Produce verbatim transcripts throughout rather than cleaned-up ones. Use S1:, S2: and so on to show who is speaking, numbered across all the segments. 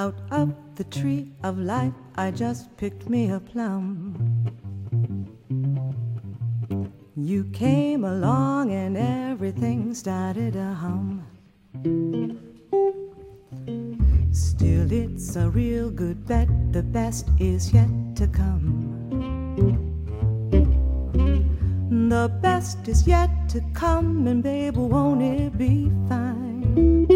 S1: Out of the tree of life, I just picked me a plum. You came along and everything started to hum. Still, it's a real good bet, the best is yet to come. The best is yet to come, and baby, won't it be fine?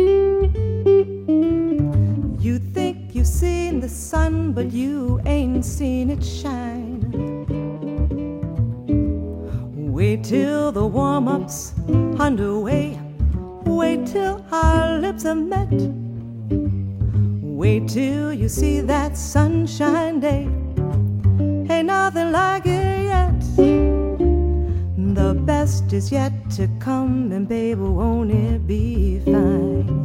S1: You think you've seen the sun, but you ain't seen it shine. Wait till the warm-up's underway. Wait till our lips are met. Wait till you see that sunshine day. Ain't nothing like it yet. The best is yet to come, and baby, won't it be fine?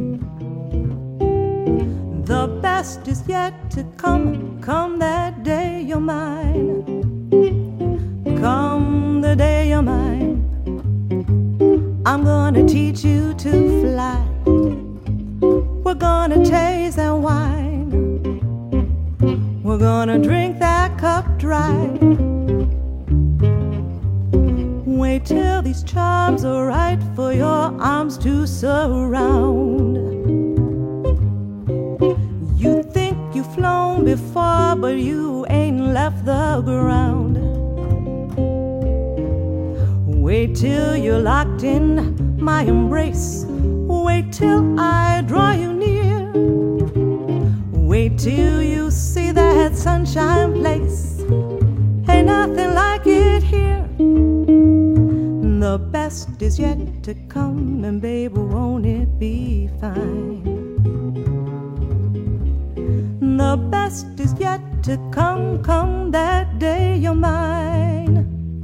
S1: The best is yet to come, come that day you're mine. Come the day you're mine. I'm gonna teach you to fly. We're gonna taste that wine. We're gonna drink that cup dry. Wait till these charms are right for your arms to surround. You think you've flown before, but you ain't left the ground. Wait till you're locked in my embrace. Wait till I draw you near. Wait till you see that sunshine place. Ain't nothing like it here. The best is yet to come, and baby, won't it be fine? The best is yet to come, come that day you're mine.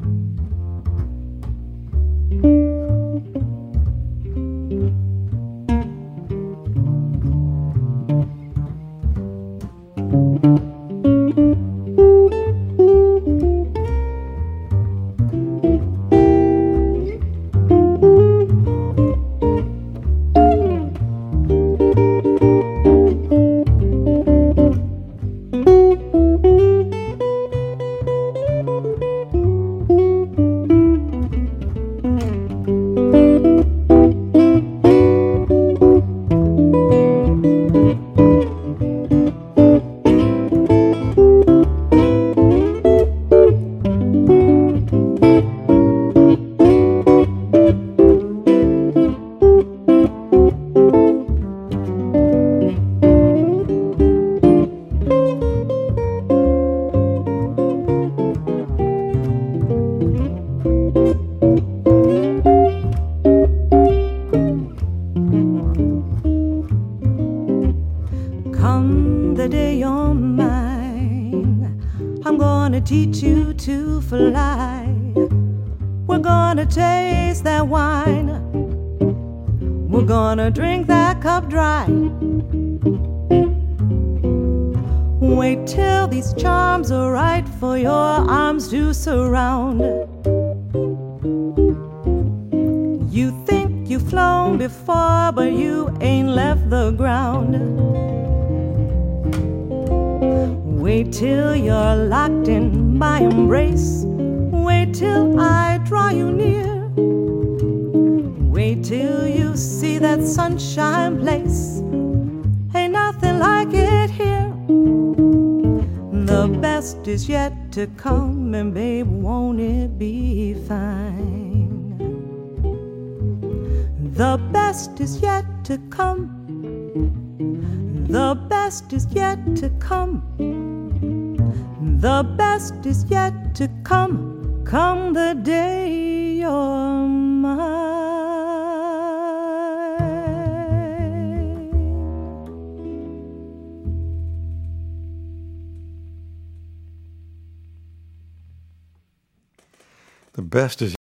S1: Come the day you're mine, I'm gonna teach you to fly. We're gonna taste that wine. We're gonna drink that cup dry. Wait till these charms are right for your arms to surround. You think you've flown before, but you ain't left the ground. Wait till you're locked in my embrace. Wait till I draw you near. Wait till you see that sunshine place. Ain't nothing like it here. The best is yet to come, and babe, won't it be fine? The best is yet to come. The best is yet to come. The best is yet to come, come the day you're mine.
S2: The best is